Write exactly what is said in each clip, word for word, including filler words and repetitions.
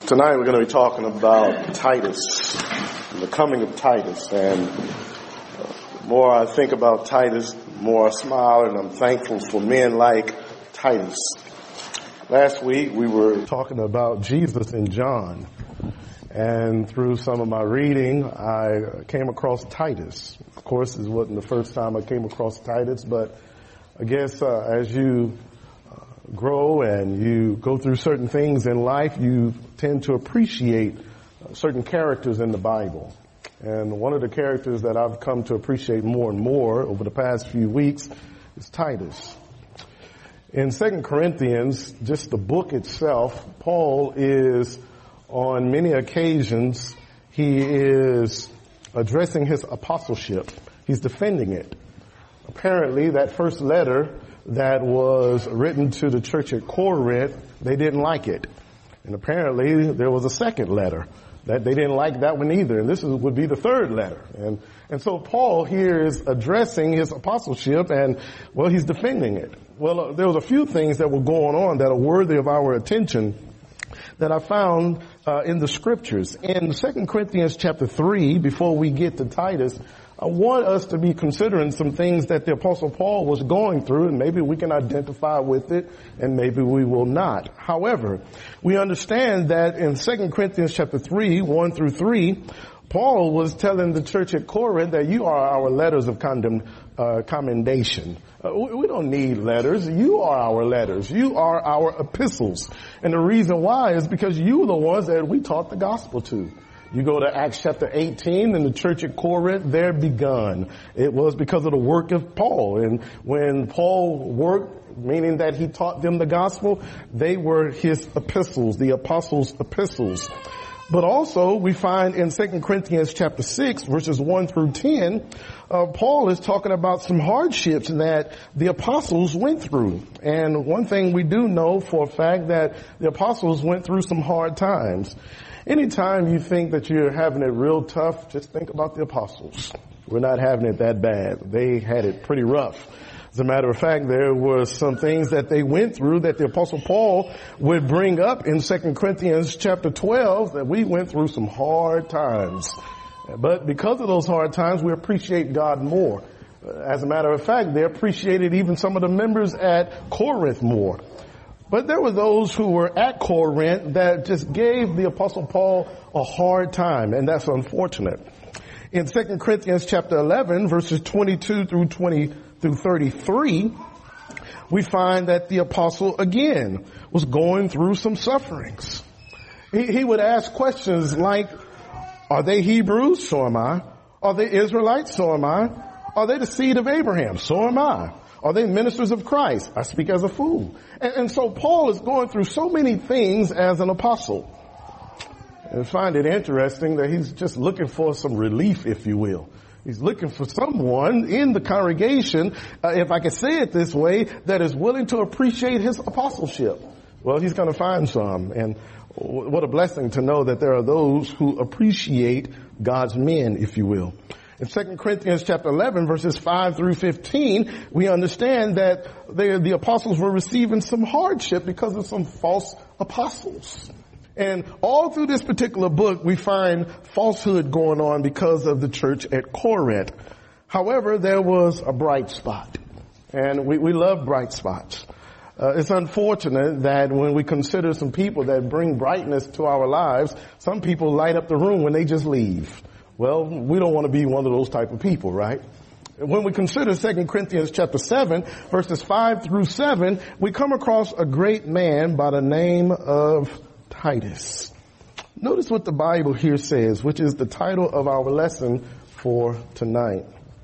Tonight we're going to be talking about Titus, and the coming of Titus. And the more I think about Titus, the more I smile, and I'm thankful for men like Titus. Last week we were talking about Jesus in John, and through some of my reading I came across Titus. Of course, this wasn't the first time I came across Titus, but I guess uh, as you grow and you go through certain things in life, you tend to appreciate certain characters in the Bible. And one of the characters that I've come to appreciate more and more over the past few weeks is Titus. In Second Corinthians, just the book itself, Paul is, on many occasions, he is addressing his apostleship. He's defending it. Apparently, that first letter that was written to the church at Corinth, they didn't like it. And apparently there was a second letter that they didn't like that one either. And this is, would be the third letter. And, and so Paul here is addressing his apostleship and, well, he's defending it. Well, uh, there was a few things that were going on that are worthy of our attention that I found uh, in the scriptures. In Second Corinthians chapter three, before we get to Titus, I want us to be considering some things that the Apostle Paul was going through, and maybe we can identify with it, and maybe we will not. However, we understand that in Second Corinthians chapter three, one through three, Paul was telling the church at Corinth that you are our letters of condemn, uh, commendation. Uh, we, we don't need letters. You are our letters. You are our epistles. And the reason why is because you are the ones that we taught the gospel to. You go to Acts chapter eighteen, and the church at Corinth, they're begun. It was because of the work of Paul. And when Paul worked, meaning that he taught them the gospel, they were his epistles, the apostles' epistles. But also, we find in Second Corinthians chapter six, verses one through ten, uh, Paul is talking about some hardships that the apostles went through. And one thing we do know for a fact that the apostles went through some hard times. Anytime you think that you're having it real tough, just think about the apostles. We're not having it that bad. They had it pretty rough. As a matter of fact, there were some things that they went through that the Apostle Paul would bring up in Second Corinthians chapter twelve, that we went through some hard times. But because of those hard times, we appreciate God more. As a matter of fact, they appreciated even some of the members at Corinth more. But there were those who were at Corinth that just gave the Apostle Paul a hard time, and that's unfortunate. In Second Corinthians chapter eleven, verses twenty-two through twenty through thirty-three, we find that the apostle again was going through some sufferings. He, he would ask questions like, are they Hebrews? So am I. Are they Israelites? So am I. Are they the seed of Abraham? So am I. Are they ministers of Christ? I speak as a fool. And, and so Paul is going through so many things as an apostle. And I find it interesting that he's just looking for some relief, if you will. He's looking for someone in the congregation, uh, if I could say it this way, that is willing to appreciate his apostleship. Well, he's going to find some. And what a blessing to know that there are those who appreciate God's men, if you will. In Second Corinthians chapter eleven, verses five through fifteen, we understand that they, the apostles were receiving some hardship because of some false apostles. And all through this particular book, we find falsehood going on because of the church at Corinth. However, there was a bright spot. And we, we love bright spots. Uh, it's unfortunate that when we consider some people that bring brightness to our lives, some people light up the room when they just leave. Well, we don't want to be one of those type of people, right? When we consider Second Corinthians chapter seven, verses five through seven, we come across a great man by the name of Titus. Notice what the Bible here says, which is the title of our lesson for tonight.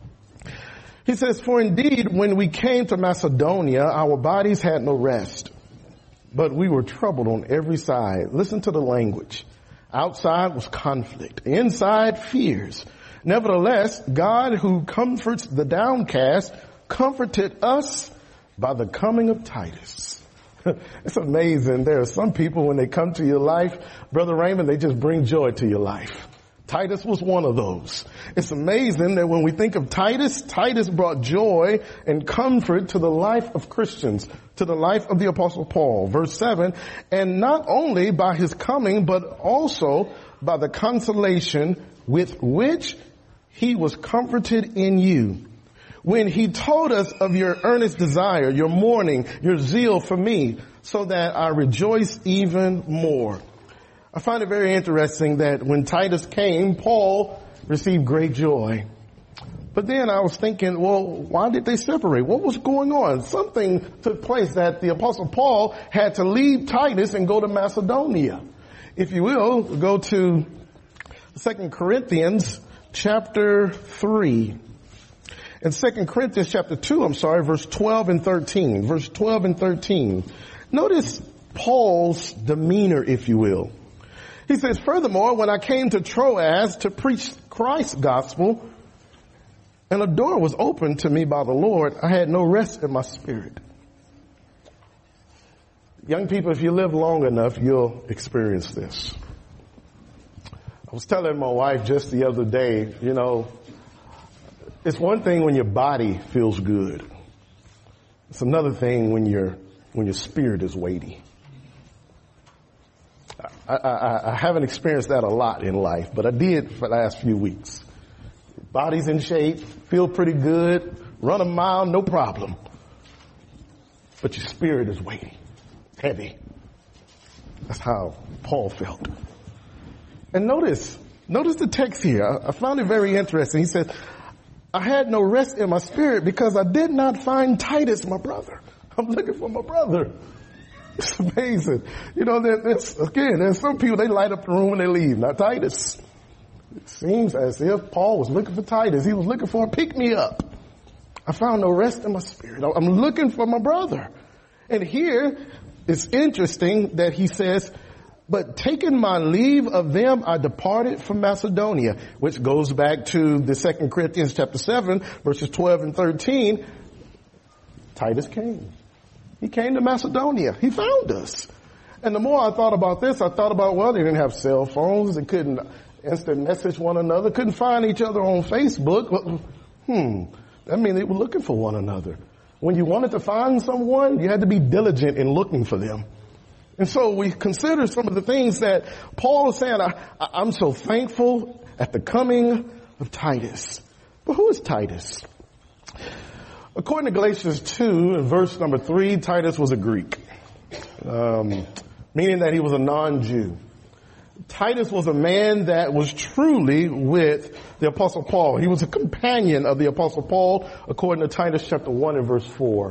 He says, for indeed, when we came to Macedonia, our bodies had no rest, but we were troubled on every side. Listen to the language. Outside was conflict. Inside, fears. Nevertheless, God who comforts the downcast comforted us by the coming of Titus. It's amazing. There are some people, when they come to your life, Brother Raymond, they just bring joy to your life. Titus was one of those. It's amazing that when we think of Titus, Titus brought joy and comfort to the life of Christians, to the life of the Apostle Paul. Verse seven, and not only by his coming, but also by the consolation with which he was comforted in you, when he told us of your earnest desire, your mourning, your zeal for me, so that I rejoice even more. I find it very interesting that when Titus came, Paul received great joy. But then I was thinking, well, why did they separate? What was going on? Something took place that the Apostle Paul had to leave Titus and go to Macedonia. If you will, go to Second Corinthians chapter three. In Second Corinthians chapter two, I'm sorry, verse twelve and thirteen. Verse twelve and thirteen. Notice Paul's demeanor, if you will. He says, furthermore, when I came to Troas to preach Christ's gospel, and a door was opened to me by the Lord, I had no rest in my spirit. Young people, if you live long enough, you'll experience this. I was telling my wife just the other day, you know, it's one thing when your body feels good. It's another thing when your when your spirit is weighty. I, I, I haven't experienced that a lot in life, but I did for the last few weeks. Body's in shape, feel pretty good, run a mile, no problem. But your spirit is weighty, heavy. That's how Paul felt. And notice, notice the text here. I, I found it very interesting. He said, I had no rest in my spirit because I did not find Titus, my brother. I'm looking for my brother. It's amazing. You know, there, there's, again, there's some people, they light up the room when they leave, not Titus. It seems as if Paul was looking for Titus. He was looking for a pick-me-up. I found no rest in my spirit. I'm looking for my brother. And here, it's interesting that he says, but taking my leave of them, I departed from Macedonia, which goes back to the Second Corinthians chapter seven, verses twelve and thirteen. Titus came. He came to Macedonia. He found us. And the more I thought about this, I thought about, well, they didn't have cell phones. They couldn't instant message one another. Couldn't find each other on Facebook. Well, hmm. That means they were looking for one another. When you wanted to find someone, you had to be diligent in looking for them. And so we consider some of the things that Paul is saying. I, I'm so thankful at the coming of Titus. But who is Titus? According to Galatians two, in verse number three, Titus was a Greek, um, meaning that he was a non-Jew. Titus was a man that was truly with the Apostle Paul. He was a companion of the Apostle Paul, according to Titus chapter one and verse four.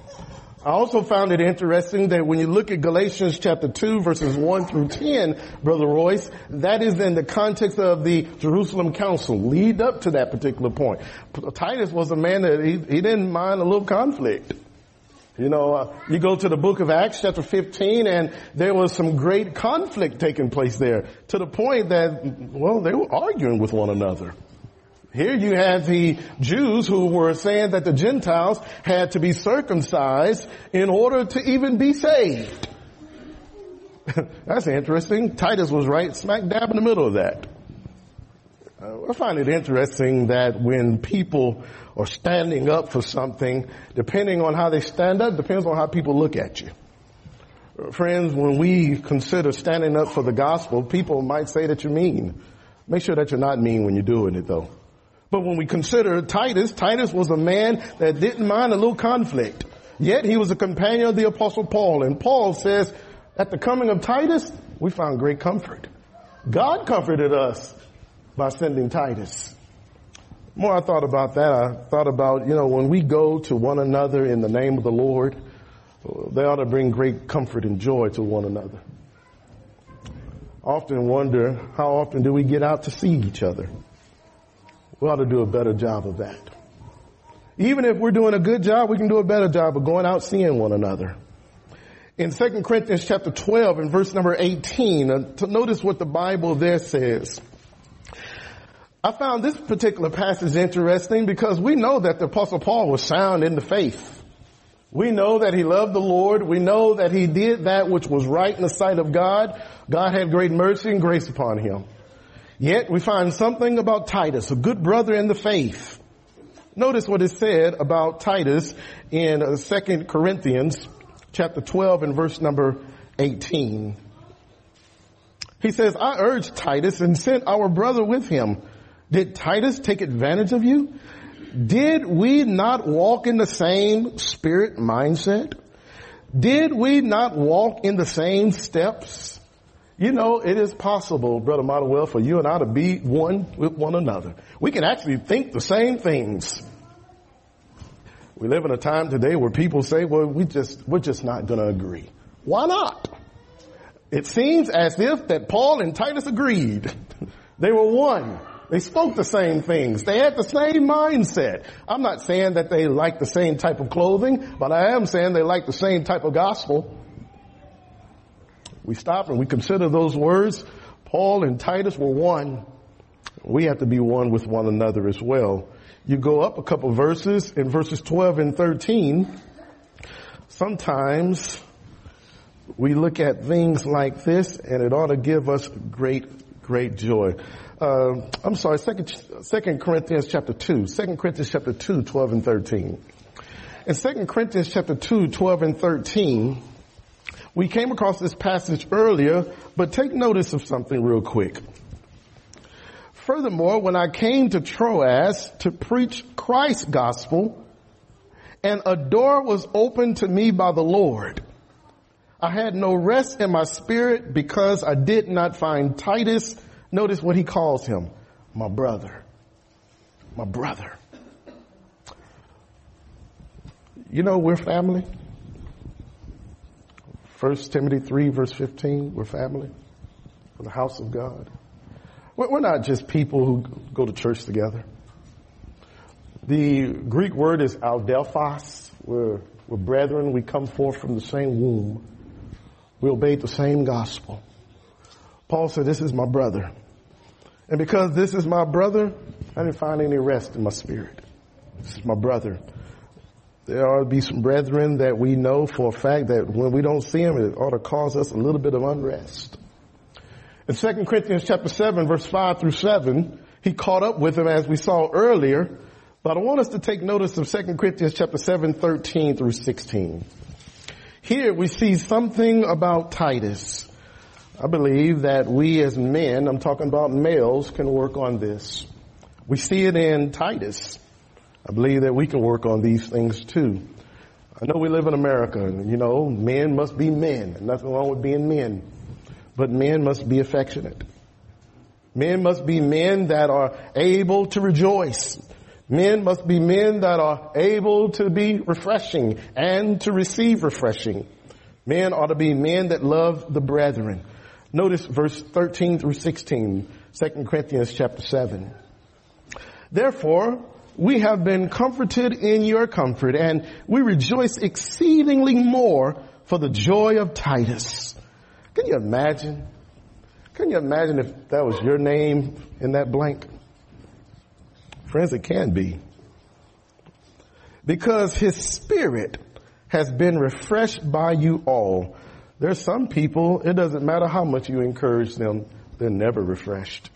I also found it interesting that when you look at Galatians chapter two, verses one through ten, Brother Royce, that is in the context of the Jerusalem Council, lead up to that particular point. Titus was a man that he, he didn't mind a little conflict. You know, uh, you go to the book of Acts chapter fifteen, and there was some great conflict taking place there, to the point that, well, they were arguing with one another. Here you have the Jews who were saying that the Gentiles had to be circumcised in order to even be saved. That's interesting. Titus was right smack dab in the middle of that. Uh, I find it interesting that when people are standing up for something, depending on how they stand up, depends on how people look at you. Uh, friends, when we consider standing up for the gospel, people might say that you're mean. Make sure that you're not mean when you're doing it, though. But when we consider Titus, Titus was a man that didn't mind a little conflict. Yet he was a companion of the Apostle Paul. And Paul says, at the coming of Titus, we found great comfort. God comforted us by sending Titus. The more I thought about that, I thought about, you know, when we go to one another in the name of the Lord, they ought to bring great comfort and joy to one another. I often wonder, how often do we get out to see each other? We ought to do a better job of that. Even if we're doing a good job, we can do a better job of going out seeing one another. In Second Corinthians chapter twelve and verse number eighteen, uh, to notice what the Bible there says. I found this particular passage interesting because we know that the Apostle Paul was sound in the faith. We know that he loved the Lord. We know that he did that which was right in the sight of God. God had great mercy and grace upon him. Yet we find something about Titus, a good brother in the faith. Notice what is said about Titus in uh, Second Corinthians chapter twelve and verse number eighteen. He says, I urged Titus and sent our brother with him. Did Titus take advantage of you? Did we not walk in the same spirit mindset? Did we not walk in the same steps? You know, it is possible, Brother Modewell, for you and I to be one with one another. We can actually think the same things. We live in a time today where people say, well, we just, we're just not going to agree. Why not? It seems as if that Paul and Titus agreed. They were one. They spoke the same things. They had the same mindset. I'm not saying that they like the same type of clothing, but I am saying they like the same type of gospel. We stop and we consider those words. Paul and Titus were one. We have to be one with one another as well. You go up a couple verses in verses twelve and thirteen. Sometimes we look at things like this and it ought to give us great, great joy. Uh, I'm sorry, second, second Corinthians chapter two, Second Corinthians chapter two, twelve and thirteen. In Second Corinthians chapter two, twelve and thirteen, we came across this passage earlier, but take notice of something real quick. Furthermore, when I came to Troas to preach Christ's gospel, and a door was opened to me by the Lord, I had no rest in my spirit because I did not find Titus. Notice what he calls him, my brother, my brother. You know, we're family. First Timothy three verse fifteen, we're family. We're the house of God. We're not just people who go to church together. The Greek word is adelphos. We're, we're brethren. We come forth from the same womb. We obeyed the same gospel. Paul said, this is my brother. And because this is my brother, I didn't find any rest in my spirit. This is my brother. There ought to be some brethren that we know for a fact that when we don't see them, it ought to cause us a little bit of unrest. In Second Corinthians chapter seven, verse five through seven, he caught up with him as we saw earlier. But I want us to take notice of Second Corinthians chapter seven, thirteen through sixteen. Here we see something about Titus. I believe that we as men, I'm talking about males, can work on this. We see it in Titus. I believe that we can work on these things too. I know we live in America, and you know, men must be men. Nothing wrong with being men. But men must be affectionate. Men must be men that are able to rejoice. Men must be men that are able to be refreshing and to receive refreshing. Men ought to be men that love the brethren. Notice verse thirteen through sixteen, Second Corinthians chapter seven. Therefore, we have been comforted in your comfort, and we rejoice exceedingly more for the joy of Titus. Can you imagine? Can you imagine if that was your name in that blank? Friends, it can be. Because his spirit has been refreshed by you all. There's some people, it doesn't matter how much you encourage them, they're never refreshed.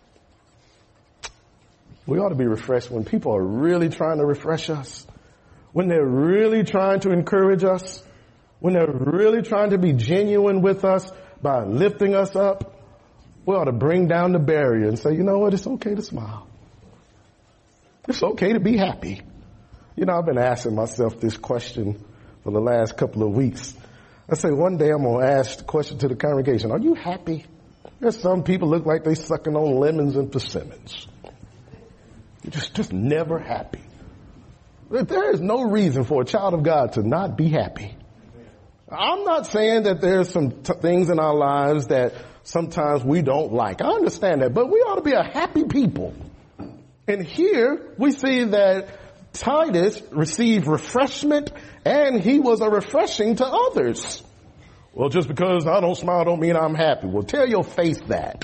We ought to be refreshed when people are really trying to refresh us, when they're really trying to encourage us, when they're really trying to be genuine with us by lifting us up. We ought to bring down the barrier and say, you know what, it's okay to smile. It's okay to be happy. You know, I've been asking myself this question for the last couple of weeks. I say one day I'm going to ask the question to the congregation, are you happy? There's some people look like they sucking on lemons and persimmons. You're just, just never happy. There is no reason for a child of God to not be happy. I'm not saying that there's some t- things in our lives that sometimes we don't like. I understand that, but we ought to be a happy people. And here we see that Titus received refreshment and he was a refreshing to others. Well, just because I don't smile don't mean I'm happy. Well, tell your face that.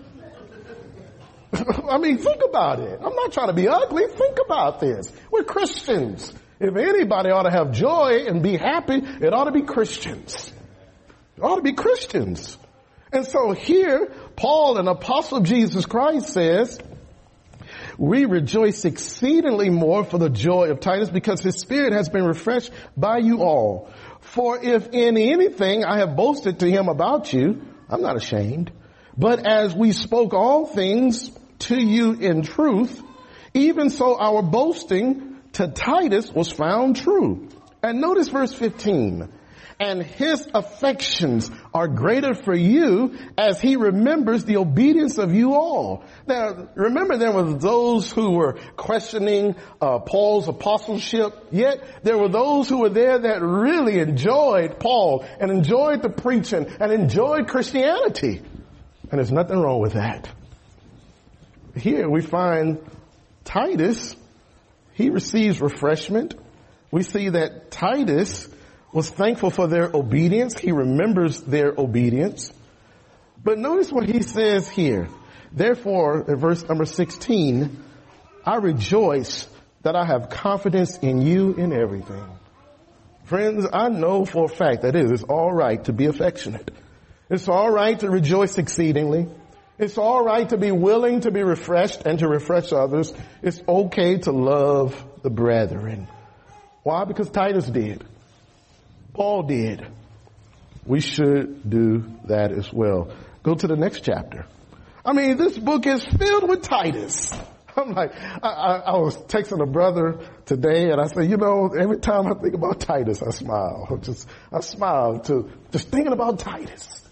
I mean, think about it. I'm not trying to be ugly. Think about this. We're Christians. If anybody ought to have joy and be happy, it ought to be Christians. It ought to be Christians. And so here, Paul, an apostle of Jesus Christ, says, we rejoice exceedingly more for the joy of Titus because his spirit has been refreshed by you all. For if in anything I have boasted to him about you, I'm not ashamed. But as we spoke all things to you in truth, even so our boasting to Titus was found true. And notice verse fifteen. And his affections are greater for you as he remembers the obedience of you all. Now, remember there were those who were questioning uh, Paul's apostleship, yet there were those who were there that really enjoyed Paul and enjoyed the preaching and enjoyed Christianity. And there's nothing wrong with that. Here we find Titus, he receives refreshment. We see that Titus was thankful for their obedience. He remembers their obedience. But notice what he says here. Therefore, in verse number sixteen, I rejoice that I have confidence in you in everything. Friends, I know for a fact that it is all right to be affectionate. It's all right to rejoice exceedingly. It's all right to be willing to be refreshed and to refresh others. It's okay to love the brethren. Why? Because Titus did. Paul did. We should do that as well. Go to the next chapter. I mean, this book is filled with Titus. I'm like, I, I, I was texting a brother today and I said, you know, every time I think about Titus, I smile. I just, I smile to just thinking about Titus.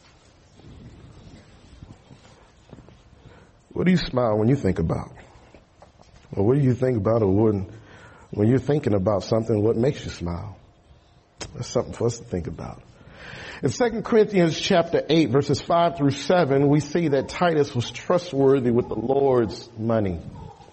What do you smile when you think about? Or what do you think about or when, when you're thinking about something, what makes you smile? That's something for us to think about. In Second Corinthians chapter eight, verses five through seven, we see that Titus was trustworthy with the Lord's money.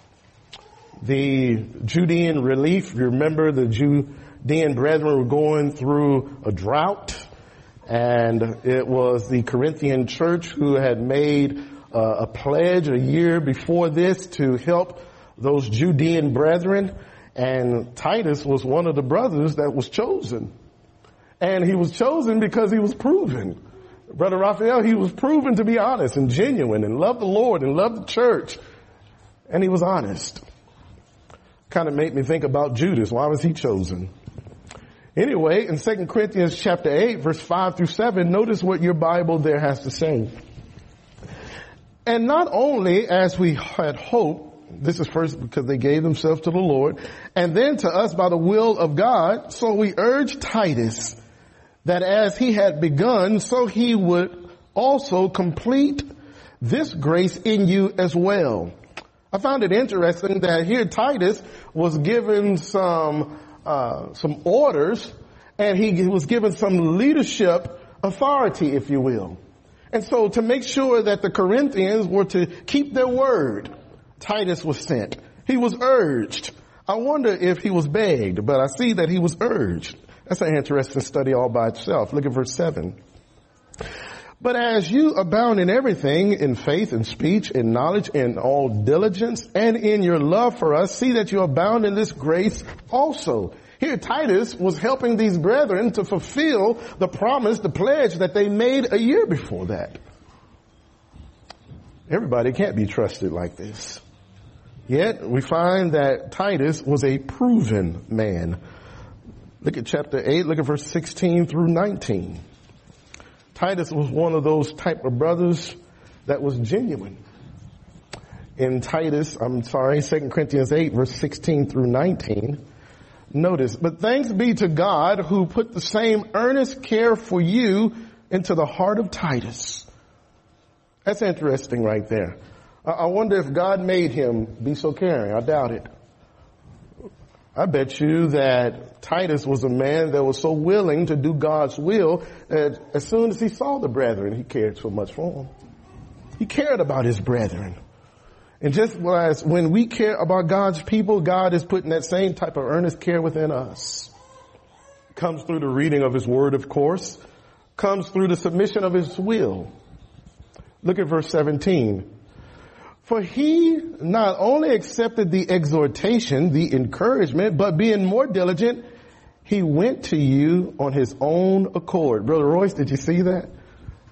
The Judean relief, you remember the Judean brethren were going through a drought, and it was the Corinthian church who had made uh, a pledge a year before this to help those Judean brethren. And Titus was one of the brothers that was chosen. And he was chosen because he was proven. Brother Raphael, he was proven to be honest and genuine and love the Lord and love the church. And he was honest. Kind of made me think about Judas. Why was he chosen? Anyway, in Second Corinthians chapter eight, verse five through seven, notice what your Bible there has to say. And not only as we had hoped, this is first because they gave themselves to the Lord, and then to us by the will of God. So we urge Titus that as he had begun, so he would also complete this grace in you as well. I found it interesting that here Titus was given some uh, some orders, and he was given some leadership authority, if you will. And so to make sure that the Corinthians were to keep their word, Titus was sent. He was urged. I wonder if he was begged, but I see that he was urged. That's an interesting study all by itself. Look at verse seven. But as you abound in everything, in faith, in speech, in knowledge, in all diligence, and in your love for us, see that you abound in this grace also. Here Titus was helping these brethren to fulfill the promise, the pledge that they made a year before that. Everybody can't be trusted like this. Yet we find that Titus was a proven man. Look at chapter eight, look at verse sixteen through nineteen. Titus was one of those type of brothers that was genuine. In Titus, I'm sorry, Second Corinthians eight, verse sixteen through nineteen, notice, but thanks be to God who put the same earnest care for you into the heart of Titus. That's interesting right there. I wonder if God made him be so caring. I doubt it. I bet you that Titus was a man that was so willing to do God's will that as soon as he saw the brethren, he cared so much for them. He cared about his brethren. And just as when we care about God's people, God is putting that same type of earnest care within us. Comes through the reading of his word, of course. Comes through the submission of his will. Look at verse seventeen. For he not only accepted the exhortation, the encouragement, but being more diligent, he went to you on his own accord. Brother Royce, did you see that?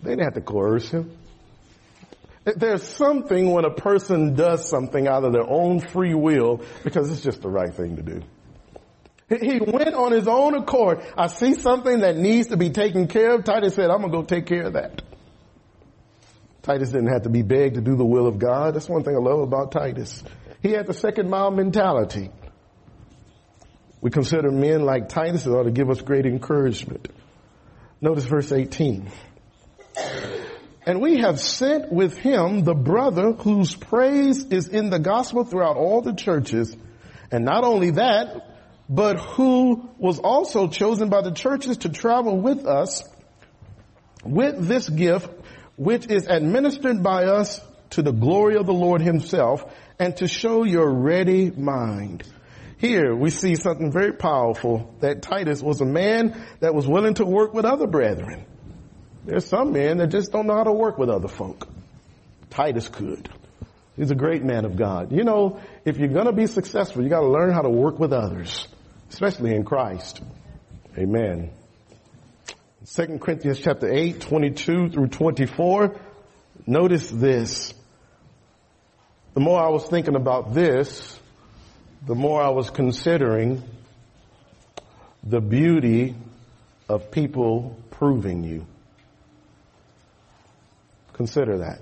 They didn't have to coerce him. There's something when a person does something out of their own free will because it's just the right thing to do. He went on his own accord. I see something that needs to be taken care of. Titus said, I'm going to go take care of that. Titus didn't have to be begged to do the will of God. That's one thing I love about Titus. He had the second mile mentality. We consider men like Titus that ought to give us great encouragement. Notice verse eighteen. And we have sent with him the brother whose praise is in the gospel throughout all the churches. And not only that, but who was also chosen by the churches to travel with us with this gift, which is administered by us to the glory of the Lord himself, and to show your ready mind. Here we see something very powerful, that Titus was a man that was willing to work with other brethren. There's some men that just don't know how to work with other folk. Titus could. He's a great man of God. You know, if you're going to be successful, you got to learn how to work with others, especially in Christ. Amen. Second Corinthians chapter eight, twenty-two through twenty-four. Notice this. The more I was thinking about this, the more I was considering the beauty of people proving you. Consider that.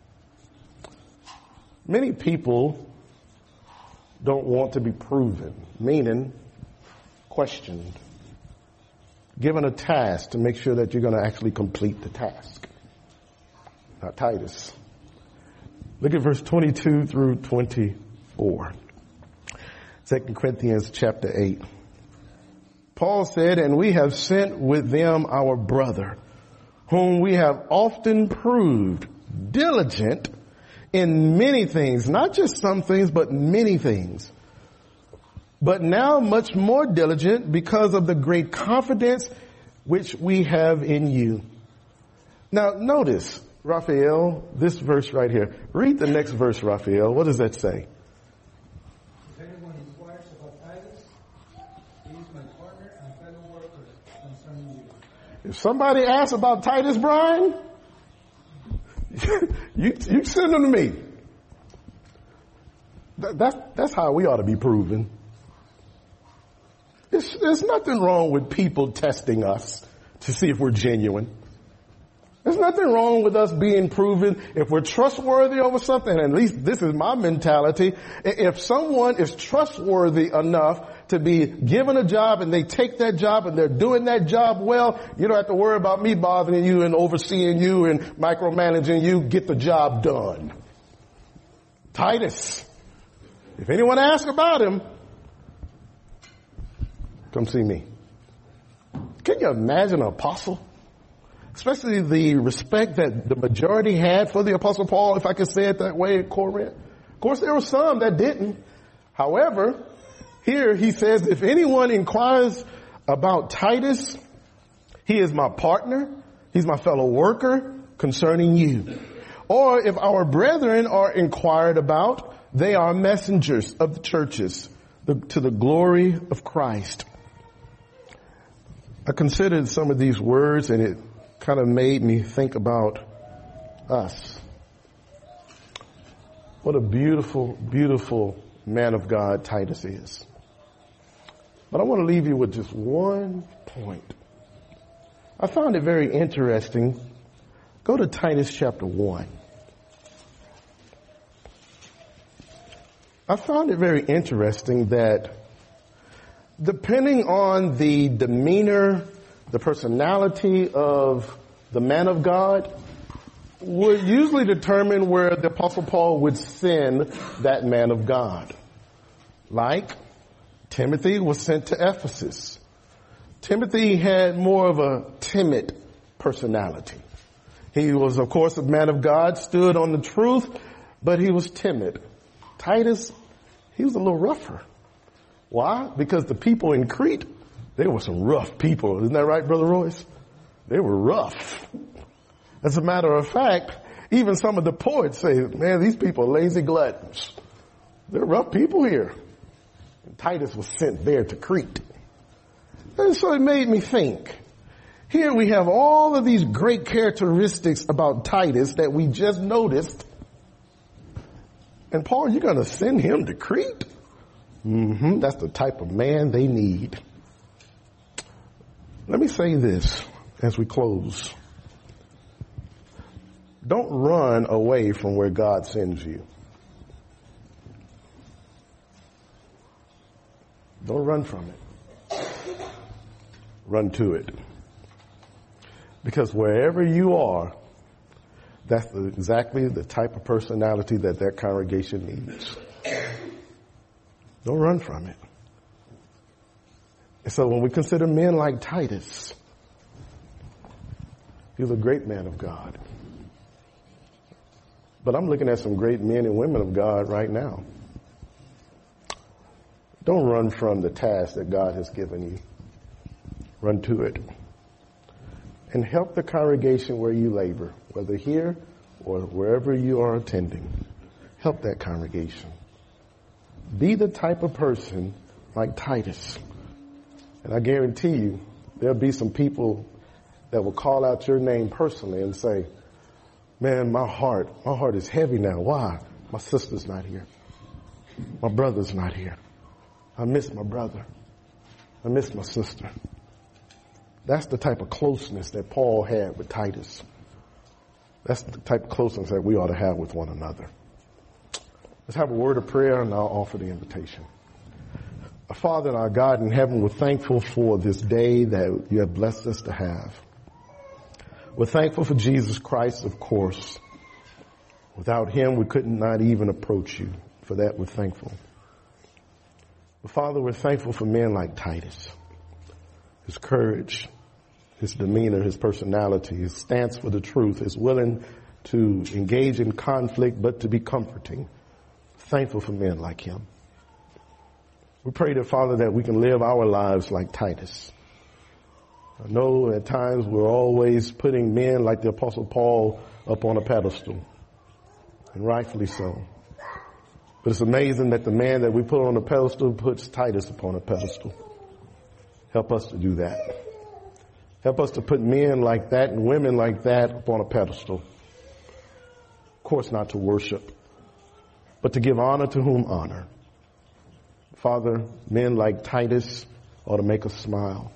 Many people don't want to be proven, meaning questioned, given a task to make sure that you're going to actually complete the task. Not Titus. Look at verse twenty-two through twenty-four. Second Corinthians chapter eight. Paul said, and we have sent with them our brother, whom we have often proved diligent in many things, not just some things, but many things. But now much more diligent because of the great confidence which we have in you. Now notice, Raphael, this verse right here. Read the next verse, Raphael. What does that say? If anyone inquires about Titus, he is my partner and fellow worker concerning you. If somebody asks about Titus, Brian, you, you send them to me. That, that's, that's how we ought to be proven. It's, there's nothing wrong with people testing us to see if we're genuine. There's nothing wrong with us being proven if we're trustworthy over something. At least this is my mentality. If someone is trustworthy enough to be given a job and they take that job and they're doing that job well, you don't have to worry about me bothering you and overseeing you and micromanaging you. Get the job done. Titus, if anyone asks about him, come see me. Can you imagine an apostle? Especially the respect that the majority had for the Apostle Paul, if I could say it that way, in Corinth. Of course, there were some that didn't. However, here he says, if anyone inquires about Titus, he is my partner. He's my fellow worker concerning you. Or if our brethren are inquired about, they are messengers of the churches the, to the glory of Christ. I considered some of these words and it kind of made me think about us. What a beautiful, beautiful man of God Titus is. But I want to leave you with just one point. I found it very interesting. Go to Titus chapter one. I found it very interesting that depending on the demeanor, the personality of the man of God would usually determine where the Apostle Paul would send that man of God. Like Timothy was sent to Ephesus. Timothy had more of a timid personality. He was, of course, a man of God, stood on the truth, but he was timid. Titus, he was a little rougher. Why? Because the people in Crete, they were some rough people. Isn't that right, Brother Royce? They were rough. As a matter of fact, even some of the poets say, man, these people are lazy gluttons. They're rough people here. And Titus was sent there to Crete. And so it made me think, Here we have all of these great characteristics about Titus that we just noticed. And Paul, you're going to send him to Crete? Mm-hmm. That's the type of man they need. Let me say this as we close. Don't run away from where God sends you. Don't run from it. Run to it. Because wherever you are, that's the, exactly the type of personality that that congregation needs. Don't run from it. And so when we consider men like Titus, he's a great man of God. But I'm looking at some great men and women of God right now. Don't run from the task that God has given you. Run to it. And help the congregation where you labor, whether here or wherever you are attending. Help that congregation. Be the type of person like Titus. And I guarantee you, there'll be some people that will call out your name personally and say, man, my heart, my heart is heavy now. Why? My sister's not here. My brother's not here. I miss my brother. I miss my sister. That's the type of closeness that Paul had with Titus. That's the type of closeness that we ought to have with one another. Let's have a word of prayer and I'll offer the invitation. Our Father and our God in heaven, we're thankful for this day that you have blessed us to have. We're thankful for Jesus Christ, of course. Without him, we could not even approach you. For that, we're thankful. But Father, we're thankful for men like Titus. His courage, his demeanor, his personality, his stance for the truth, his willing to engage in conflict but to be comforting. Thankful for men like him. We pray that, Father, that we can live our lives like Titus. I know at times we're always putting men like the Apostle Paul up on a pedestal, and rightfully so. But it's amazing that the man that we put on a pedestal puts Titus upon a pedestal. Help us to do that. Help us to put men like that and women like that upon a pedestal. Of course, not to worship, but to give honor to whom honor. Father, men like Titus ought to make us smile.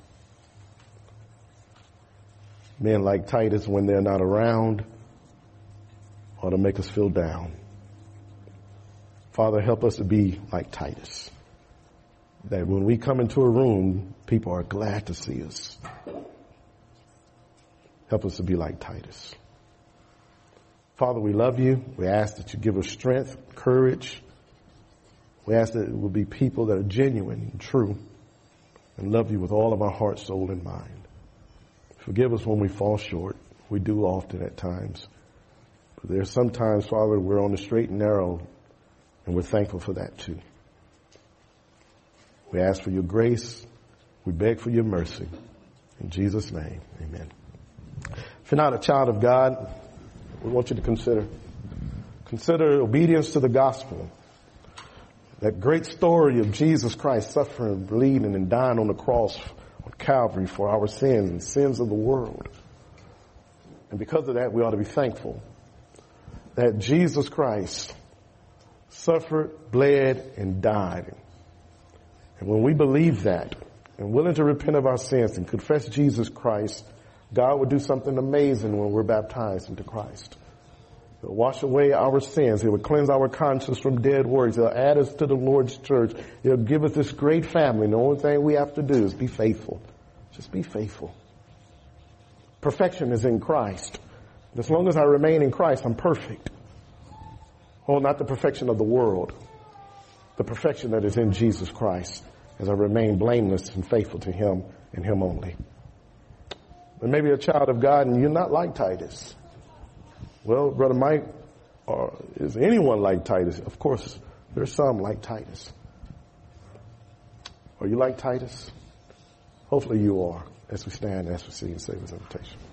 Men like Titus, when they're not around, ought to make us feel down. Father, help us to be like Titus. That when we come into a room, people are glad to see us. Help us to be like Titus. Father, we love you. We ask that you give us strength, courage. We ask that it will be people that are genuine and true and love you with all of our heart, soul, and mind. Forgive us when we fall short. We do often at times. But there's sometimes, Father, we're on the straight and narrow, and we're thankful for that too. We ask for your grace. We beg for your mercy. In Jesus' name, amen. If you're not a child of God, we want you to consider. Consider obedience to the gospel. That great story of Jesus Christ suffering, bleeding, and dying on the cross on Calvary for our sins and sins of the world. And because of that, we ought to be thankful that Jesus Christ suffered, bled, and died. And when we believe that and willing to repent of our sins and confess Jesus Christ, God will do something amazing when we're baptized into Christ. He'll wash away our sins. He will cleanse our conscience from dead works. He'll add us to the Lord's church. He'll give us this great family. The only thing we have to do is be faithful. Just be faithful. Perfection is in Christ. As long as I remain in Christ, I'm perfect. Oh, not the perfection of the world. The perfection that is in Jesus Christ as I remain blameless and faithful to him and him only. But maybe a child of God and you're not like Titus. Well, Brother Mike, or is anyone like Titus? Of course, there's some like Titus. Are you like Titus? Hopefully you are, as we stand, as we see and say this invitation.